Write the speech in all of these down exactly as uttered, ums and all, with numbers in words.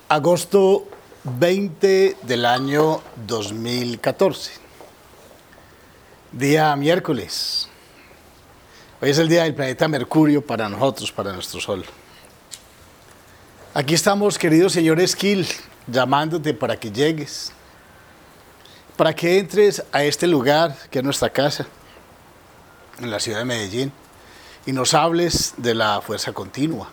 Agosto veinte del año dos mil catorce. Día miércoles. Hoy es el día del planeta Mercurio para nosotros, para nuestro Sol. Aquí estamos, querido señor Esquil, llamándote para que llegues, para que entres a este lugar que es nuestra casa, en la ciudad de Medellín, y nos hables de la fuerza continua.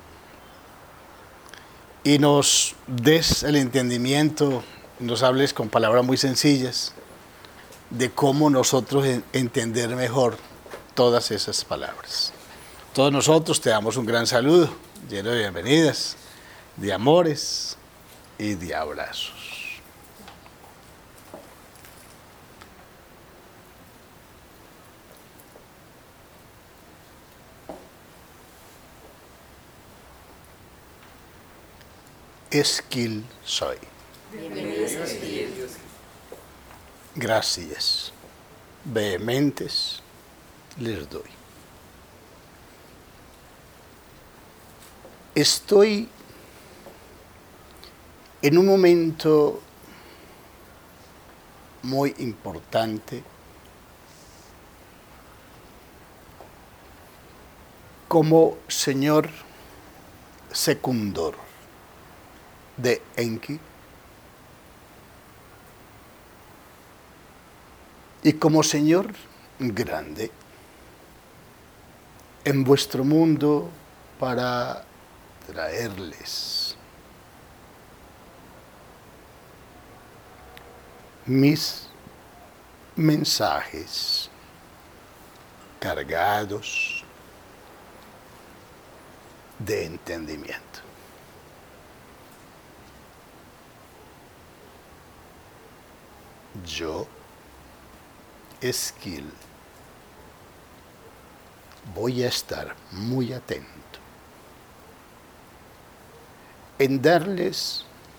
Y nos des el entendimiento, nos hables con palabras muy sencillas de cómo nosotros entender mejor todas esas palabras. Todos nosotros te damos un gran saludo, lleno de bienvenidas, de amores y de abrazos. Esquil soy. Bienvenidos a Esquil. Gracias vehementes les doy. Estoy en un momento muy importante como señor secundor de Enki y como señor grande en vuestro mundo para traerles mis mensajes cargados de entendimiento. Yo, Esquil, voy a estar muy atento en darles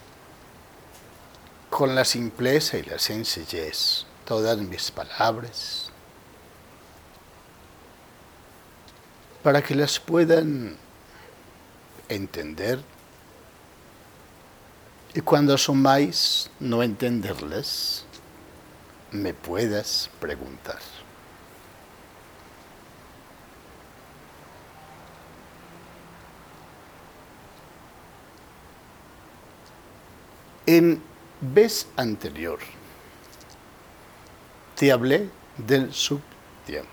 con la simpleza y la sencillez todas mis palabras para que las puedan entender y cuando asumáis no entenderlas, me puedas preguntar. En vez anterior, te hablé del subtiempo.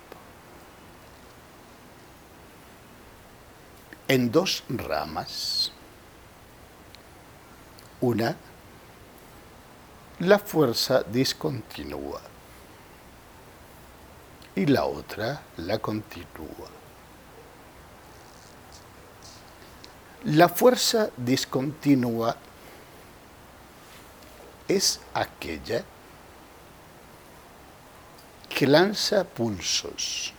En dos ramas. Una, la fuerza discontinua. Y la otra, la continua. La fuerza discontinua es aquella que lanza pulsos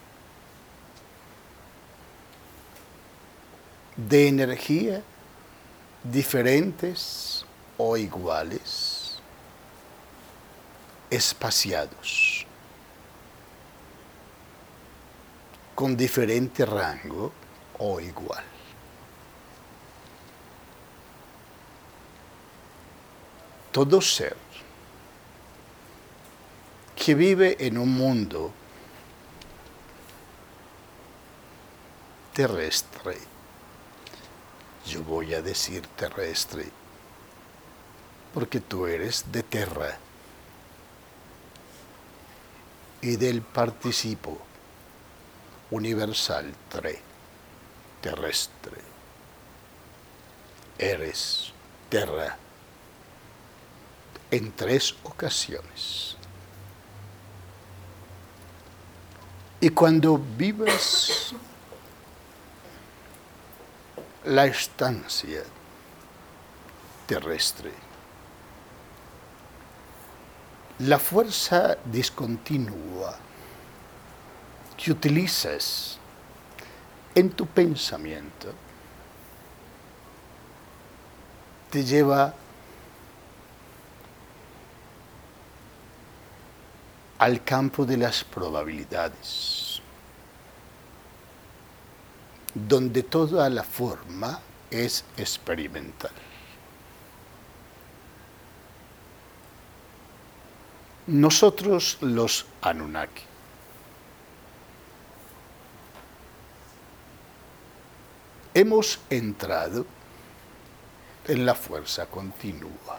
de energía diferentes o iguales, espaciados, con diferente rango o igual. Todo ser que vive en un mundo terrestre, yo voy a decir terrestre, porque tú eres de terra y del participo universal tre, terrestre. Eres terra en tres ocasiones. Y cuando vives la estancia terrestre, la fuerza discontinua que utilizas en tu pensamiento te lleva al campo de las probabilidades, donde toda la forma es experimental. Nosotros los Anunnaki hemos entrado en la fuerza continua,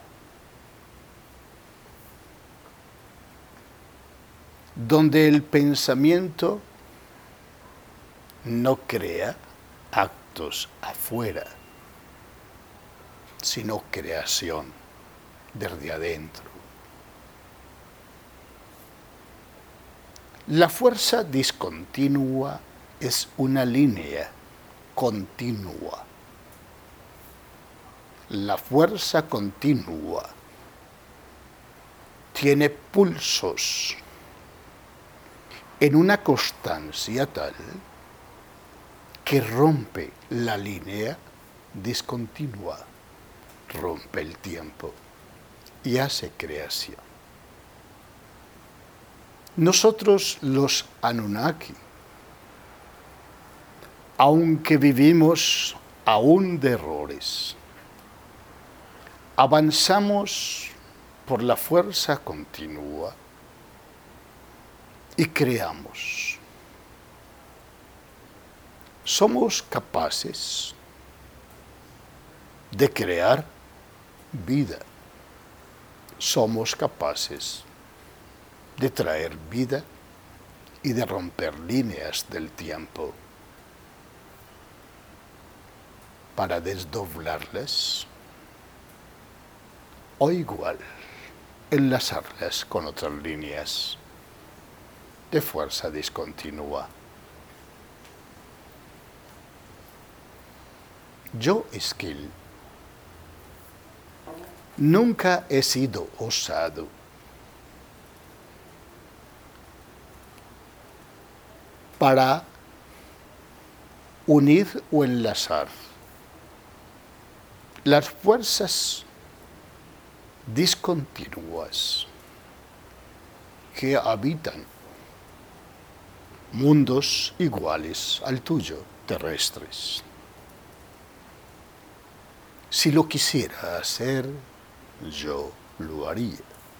donde el pensamiento no crea actos afuera, sino creación desde adentro. La fuerza discontinua es una línea continua. La fuerza continua tiene pulsos en una constancia tal que rompe la línea discontinua, rompe el tiempo y hace creación. Nosotros los Anunnaki, aunque vivimos aún de errores, avanzamos por la fuerza continua y creamos. Somos capaces de crear vida. Somos capaces de traer vida y de romper líneas del tiempo para desdoblarlas o igual enlazarlas con otras líneas de fuerza discontinua. Yo, Esquil, nunca he sido osado para unir o enlazar las fuerzas discontinuas que habitan mundos iguales al tuyo, terrestres. Si lo quisiera hacer, yo lo haría.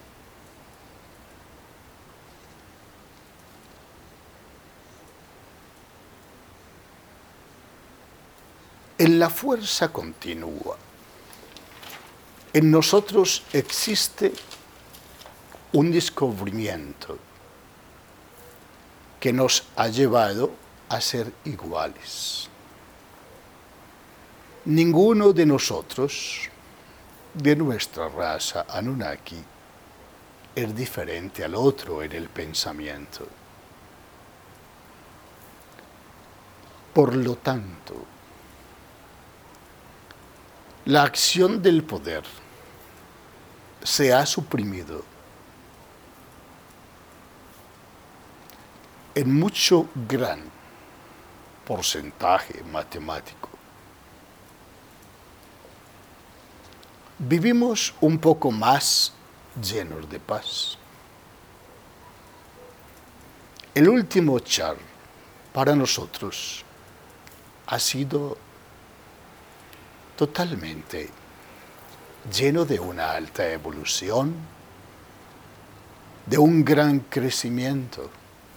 En la fuerza continua, en nosotros existe un descubrimiento que nos ha llevado a ser iguales. Ninguno de nosotros, de nuestra raza Anunnaki, es diferente al otro en el pensamiento. Por lo tanto, la acción del poder se ha suprimido en mucho gran porcentaje matemático. Vivimos un poco más llenos de paz. El último char para nosotros ha sido totalmente lleno de una alta evolución, de un gran crecimiento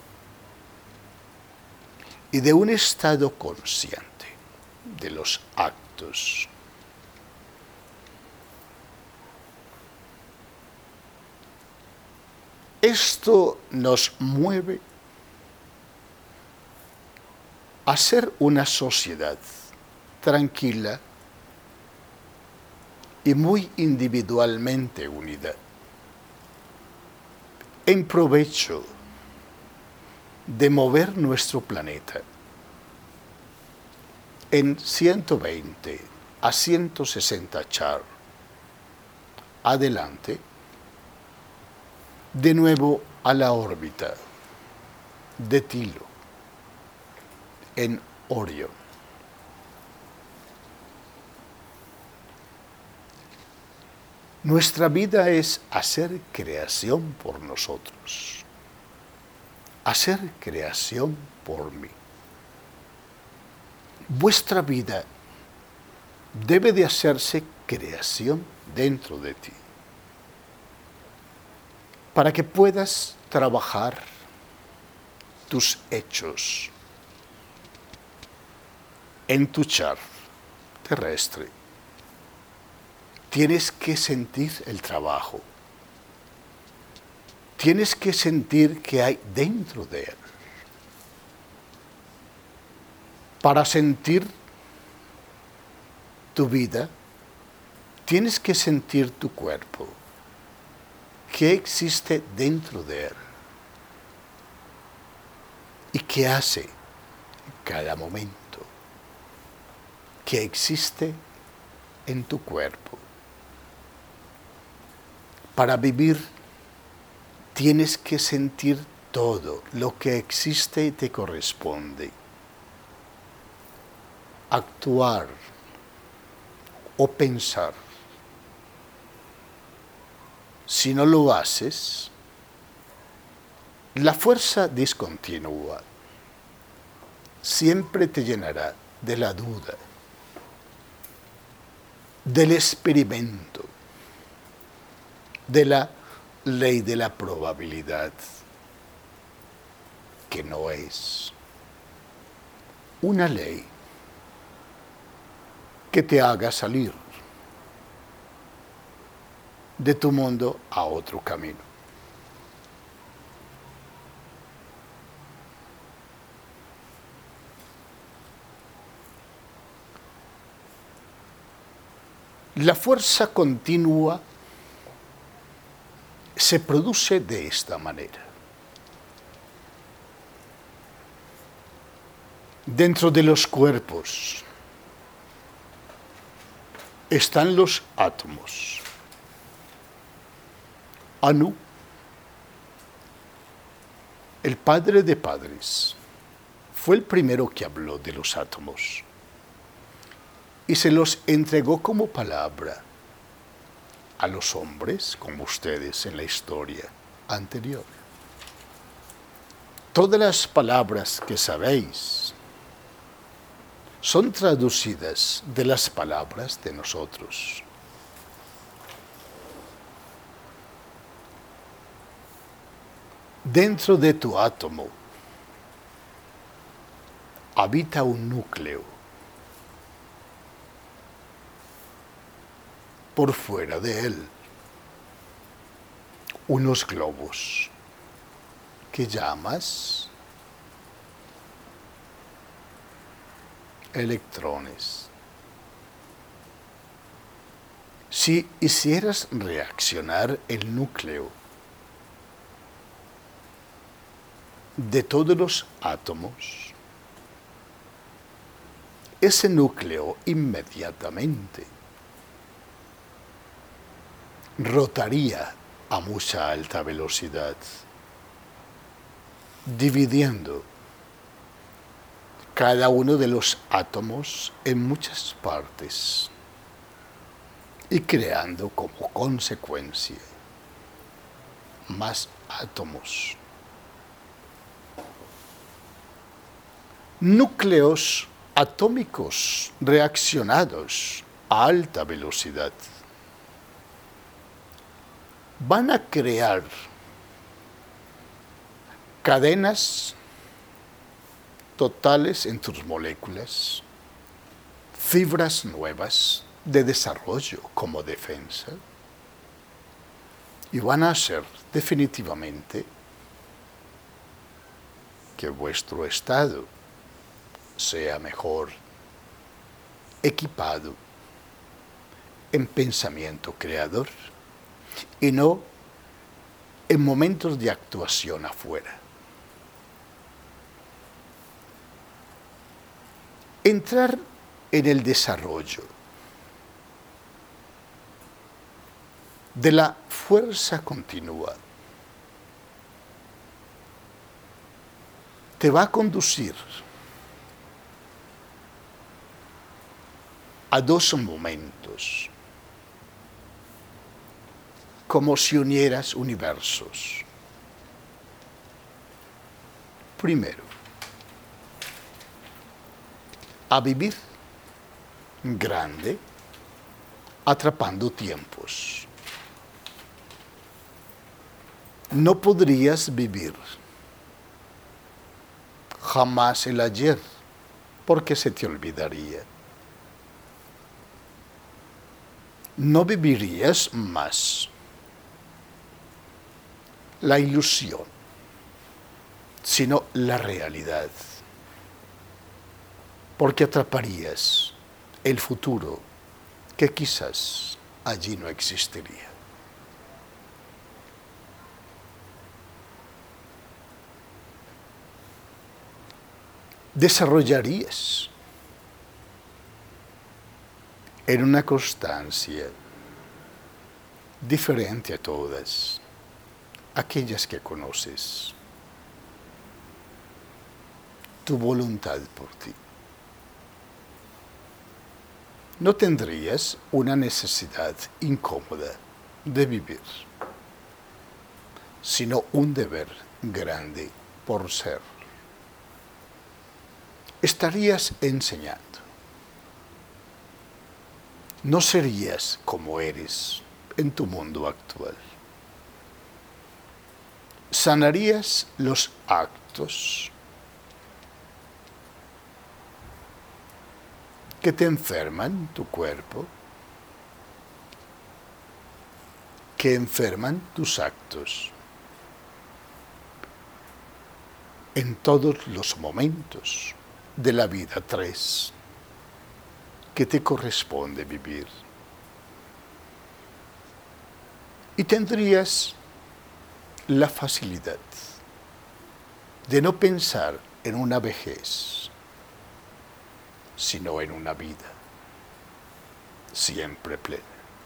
y de un estado consciente de los actos. Esto nos mueve a ser una sociedad tranquila y muy individualmente unida, en provecho de mover nuestro planeta en ciento veinte a ciento sesenta char adelante, de nuevo a la órbita de Tilo, en Orión. Nuestra vida es hacer creación por nosotros, hacer creación por mí. Vuestra vida debe de hacerse creación dentro de ti. para que puedas trabajar tus hechos en tu char terrestre. Tienes que sentir el trabajo. Tienes que sentir que hay dentro de él. Para sentir tu vida, tienes que sentir tu cuerpo. ¿Qué existe dentro de él? ¿Y qué hace en cada momento? ¿Qué existe en tu cuerpo? Para vivir, tienes que sentir todo lo que existe y te corresponde. Actuar o pensar. Si no lo haces, la fuerza discontinua siempre te llenará de la duda, del experimento, de la ley de la probabilidad, que no es una ley que te haga salir de tu mundo a otro camino. La fuerza continua se produce de esta manera. Dentro de los cuerpos están los átomos. Anu, el padre de padres, fue el primero que habló de los átomos y se los entregó como palabra a los hombres, como ustedes en la historia anterior. Todas las palabras que sabéis son traducidas de las palabras de nosotros. Dentro de tu átomo habita un núcleo. Por fuera de él, unos globos que llamas electrones. Si hicieras reaccionar el núcleo de todos los átomos, ese núcleo inmediatamente rotaría a mucha alta velocidad, dividiendo cada uno de los átomos en muchas partes y creando como consecuencia más átomos. Núcleos atómicos reaccionados a alta velocidad van a crear cadenas totales en tus moléculas, fibras nuevas de desarrollo como defensa, y van a hacer definitivamente que vuestro estado sea mejor equipado en pensamiento creador y no en momentos de actuación afuera. Entrar en el desarrollo de la fuerza continua te va a conducir a dos momentos, como si unieras universos. Primero, a vivir grande, atrapando tiempos. No podrías vivir jamás el ayer, porque se te olvidaría. No vivirías más la ilusión, sino la realidad, porque atraparías el futuro que quizás allí no existiría. Desarrollarías en una constancia diferente a todas aquellas que conoces tu voluntad por ti. No tendrías una necesidad incómoda de vivir, sino un deber grande por ser. Estarías enseñando. No serías como eres en tu mundo actual. Sanarías los actos que te enferman tu cuerpo, que enferman tus actos en todos los momentos de la vida tres que te corresponde vivir. Y tendrías la facilidad de no pensar en una vejez, sino en una vida siempre plena.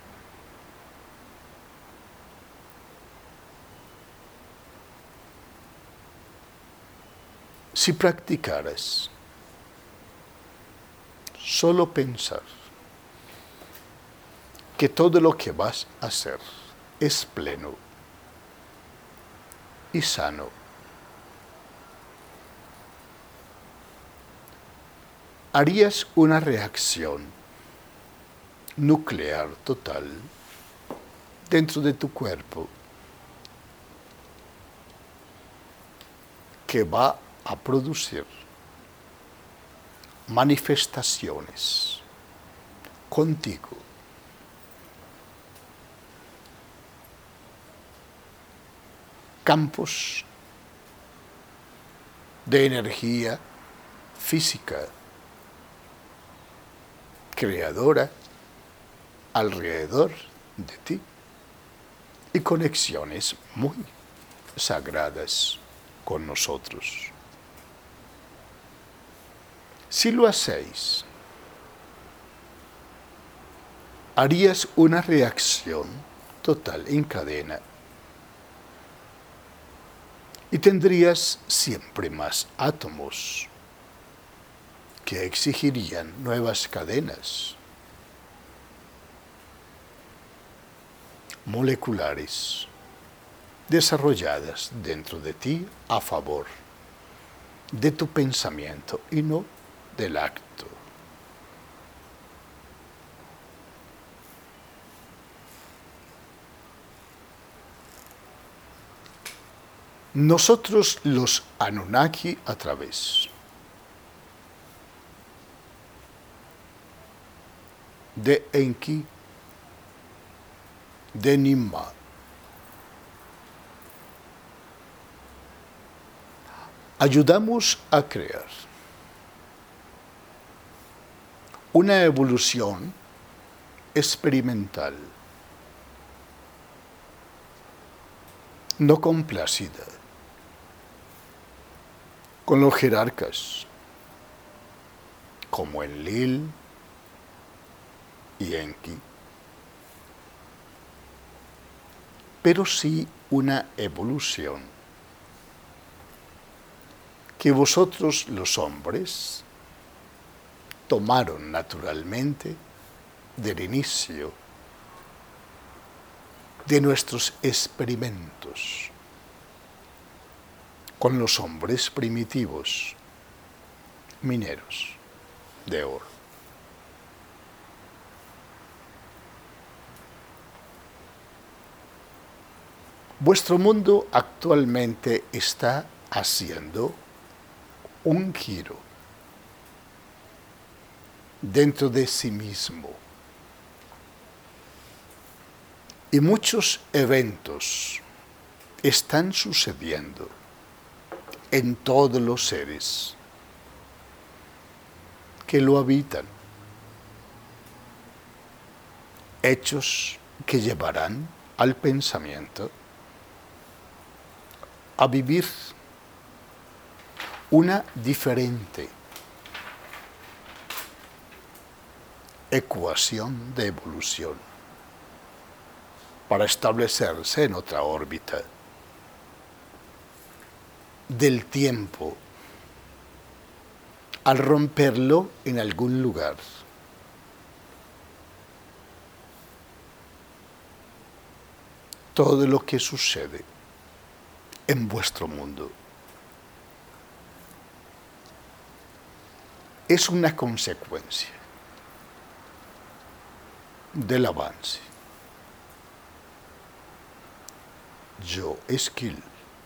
Si practicaras solo pensar que todo lo que vas a hacer es pleno y sano, harías una reacción nuclear total dentro de tu cuerpo que va a producir manifestaciones contigo campos de energía física creadora alrededor de ti y conexiones muy sagradas con nosotros. Si lo hacéis, harías una reacción total en cadena y tendrías siempre más átomos que exigirían nuevas cadenas moleculares desarrolladas dentro de ti a favor de tu pensamiento y no del acto. Nosotros los Anunnaki a través de Enki, de Nimba, ayudamos a crear una evolución experimental, no complacida, con los jerarcas, como Enlil y Enki, pero sí una evolución que vosotros los hombres tomaron naturalmente del inicio de nuestros experimentos con los hombres primitivos mineros de oro. Vuestro mundo actualmente está haciendo un giro dentro de sí mismo. Y muchos eventos están sucediendo en todos los seres que lo habitan. Hechos que llevarán al pensamiento a vivir una diferente ecuación de evolución para establecerse en otra órbita del tiempo, al romperlo en algún lugar. Todo lo que sucede en vuestro mundo es una consecuencia del avance. Yo, Esquil,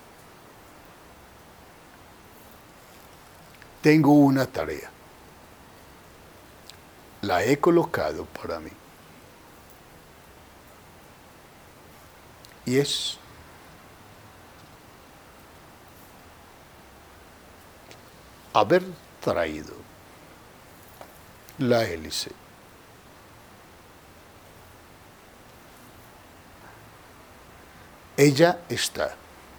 tengo una tarea. La he colocado para mí. Y es haber traído la hélice ella está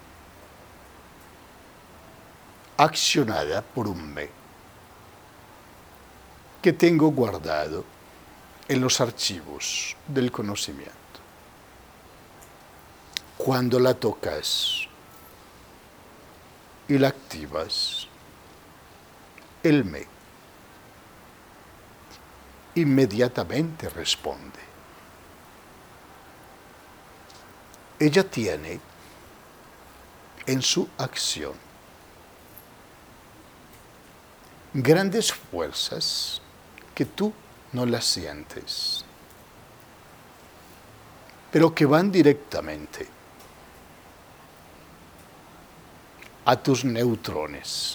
accionada por un me que tengo guardado en los archivos del conocimiento. Cuando la tocas y la activas, el me inmediatamente responde. Ella tiene en su acción grandes fuerzas que tú no las sientes, pero que van directamente a tus neutrones.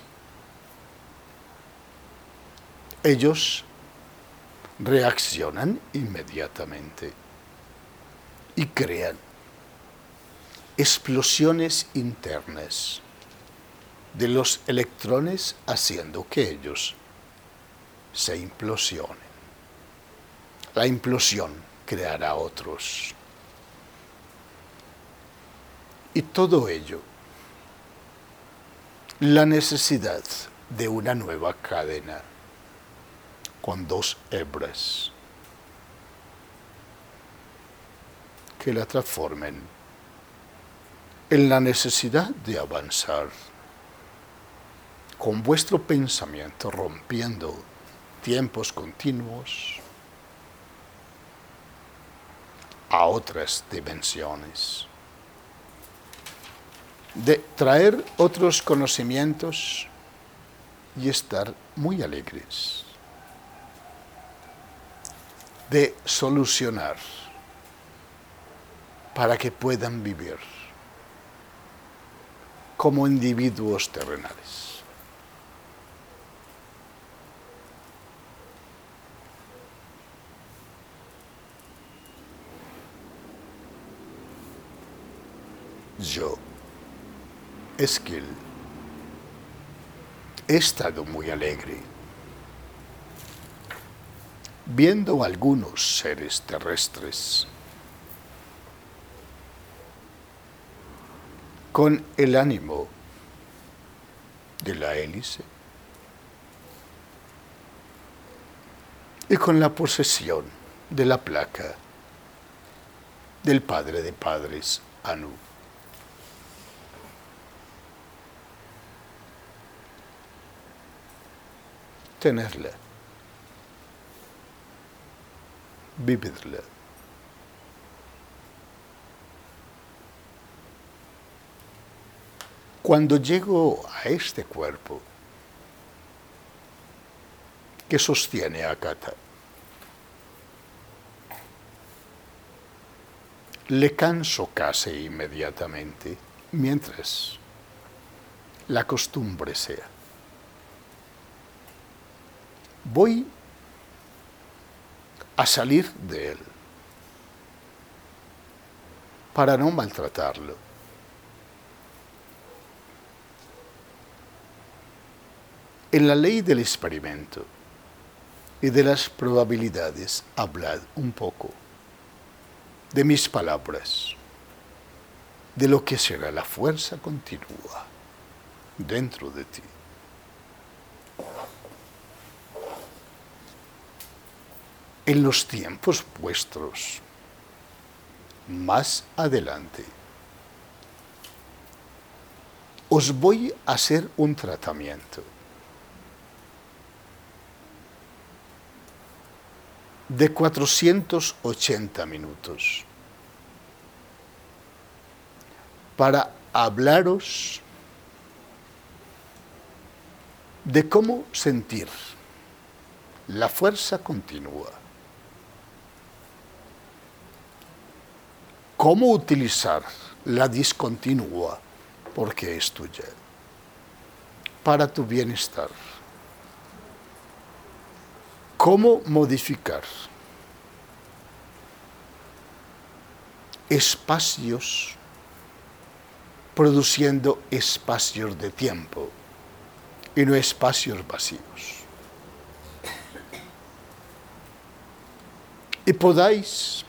Ellos reaccionan inmediatamente y crean explosiones internas de los electrones haciendo que ellos se implosionen. La implosión creará otros. Y todo ello, la necesidad de una nueva cadena con dos hebras que la transformen en la necesidad de avanzar con vuestro pensamiento rompiendo tiempos continuos a otras dimensiones, de traer otros conocimientos y estar muy alegres, de solucionar para que puedan vivir como individuos terrenales. Yo, Esquil, he estado muy alegre viendo algunos seres terrestres con el ánimo de la hélice y con la posesión de la placa del Padre de Padres, Anu. Tenerla, vivirla. Cuando llego a este cuerpo que sostiene a Kata, le canso casi inmediatamente, mientras la costumbre sea. Voy a salir de él para no maltratarlo. En la ley del experimento y de las probabilidades, hablad un poco de mis palabras, de lo que será la fuerza continua dentro de ti. En los tiempos vuestros, más adelante, os voy a hacer un tratamiento de cuatrocientos ochenta minutos para hablaros de cómo sentir la fuerza continua, cómo utilizar la discontinua, porque es tuya, para tu bienestar, cómo modificar espacios produciendo espacios de tiempo y no espacios vacíos. Y podáis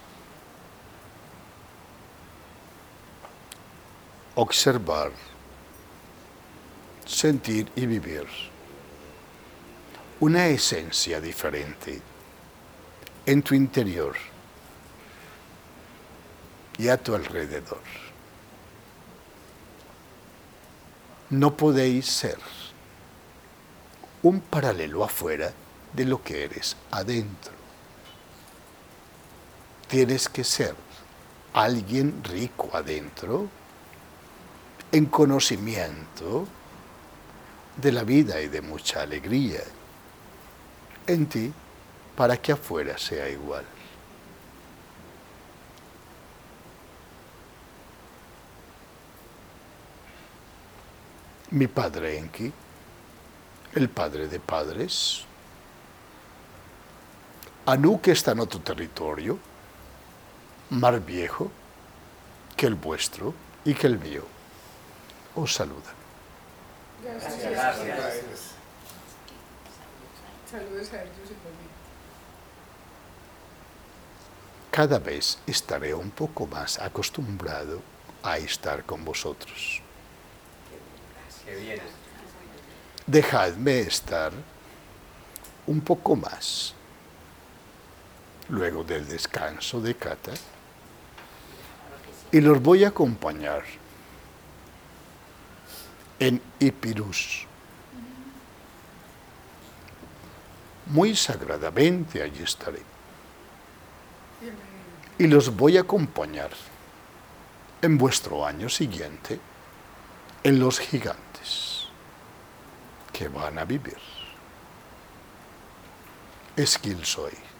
observar, sentir y vivir una esencia diferente en tu interior y a tu alrededor. No podéis ser un paralelo afuera de lo que eres adentro. Tienes que ser alguien rico adentro, en conocimiento de la vida y de mucha alegría en ti, para que afuera sea igual. Mi padre Enki, el padre de padres, Anu, que está en otro territorio, mar viejo, que el vuestro y que el mío, os saluda. Gracias. Gracias. Saludos a ellos y por mí. Cada vez estaré un poco más acostumbrado a estar con vosotros. Qué bien. Dejadme estar un poco más luego del descanso de Kata y los voy a acompañar en Ipirus. Muy sagradamente allí estaré. Y los voy a acompañar en vuestro año siguiente en los gigantes que van a vivir. Esquil soy.